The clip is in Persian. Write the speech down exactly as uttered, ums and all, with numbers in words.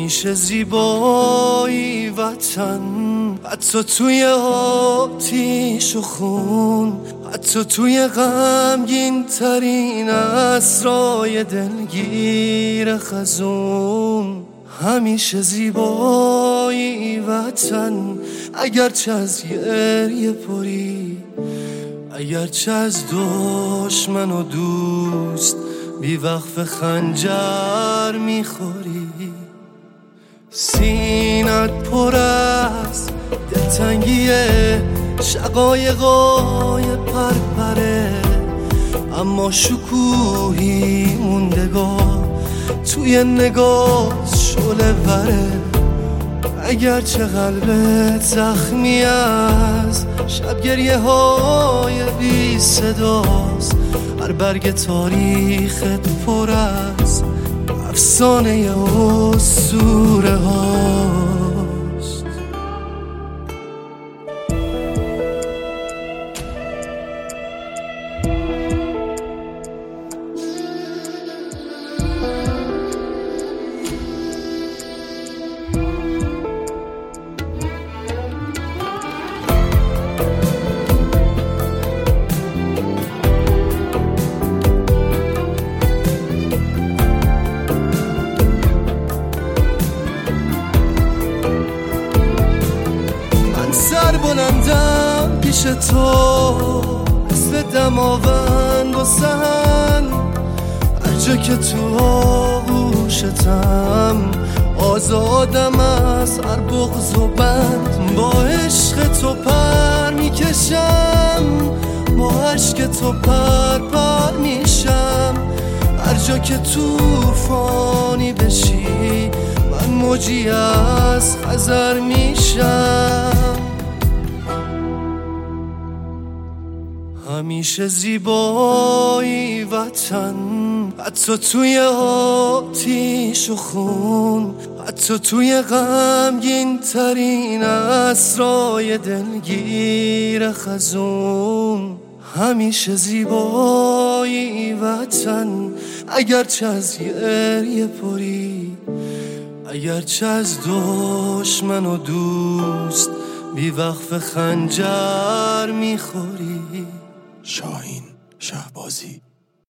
همیشه زیبایی وطن، حتی توی آتیش و خون، حتی توی غمگین ترین اسرای دلگیر خزون. همیشه زیبایی وطن، اگرچه از گریه پری، اگرچه از دشمن و دوست بی وقف خنجر میخوری. سینت پر از دلتنگیه، شقایقای پرپره، اما شکوهی موندگار توی نگاه شعله وره. اگرچه قلبت زخمی از شب گریه های بی صداست، هر برگ تاریخت پر از افسانه اسطوره هاست. سر بلندم پیش تو مثل دماوند و سهن، هر جا که تو آغوشتم آزادم از هر بغض و بند. با عشق تو پر میکشم، با عشق تو پر پر میشم، هر جا که توفانی بشی من موجی از خزر میشم. همیشه زیبایی وطن، حتی توی آتیش و خون، حتی توی غمگین ترین اسرای دلگیر خزون. همیشه زیبایی وطن، اگرچه از گریه پری، اگرچه از دشمن و دوست بی وقف خنجر میخوری. شاهین شهبازی.